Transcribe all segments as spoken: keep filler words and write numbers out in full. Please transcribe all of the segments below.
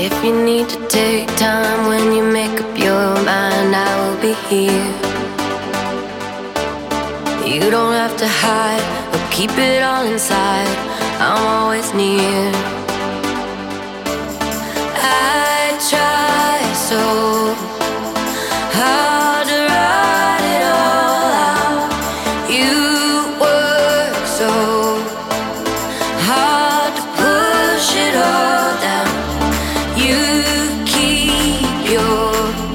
If you need to take time when you make up your mind, I will be here. You don't have to hide or keep it all inside, I'm always near. I try so hard to write it all out. You work so hard to push it all down. You keep your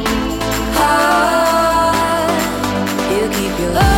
heart, you keep your heart.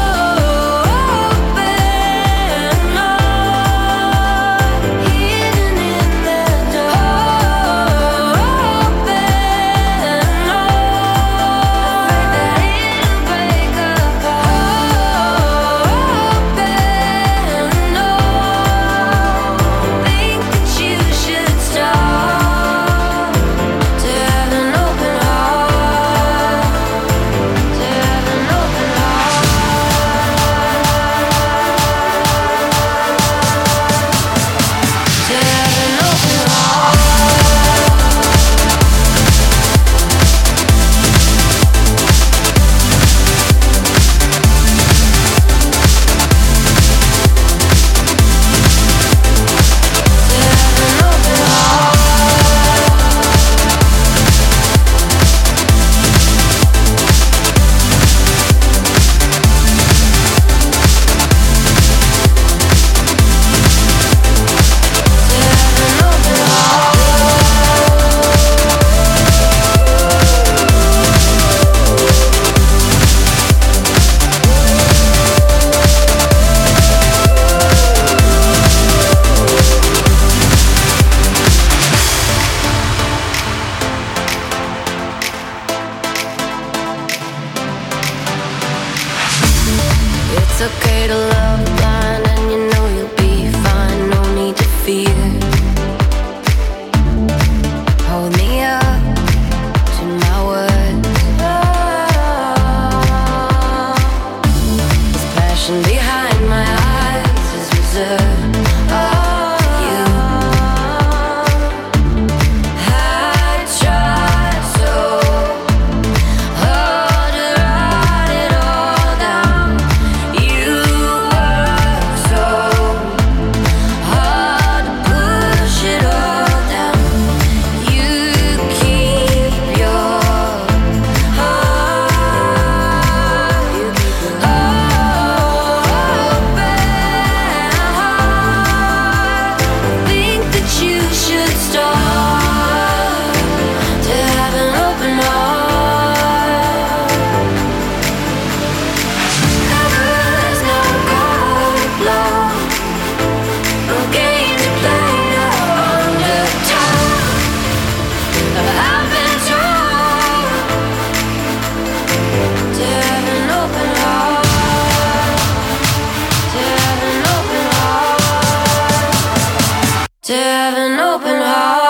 It's okay to love blind, and you know you'll be fine. No need to fear. Hold me up to my words. This passion behind my eyes is reserved. Oh, you. I tried so hard to write it all down. You work so hard to push it all down. You keep your heart, you keep your open heart. Think that you should start to have an open heart. There's no cold blow, no game to play, no undertone. I've been told to have an open heart, to have an open heart, to have an open heart.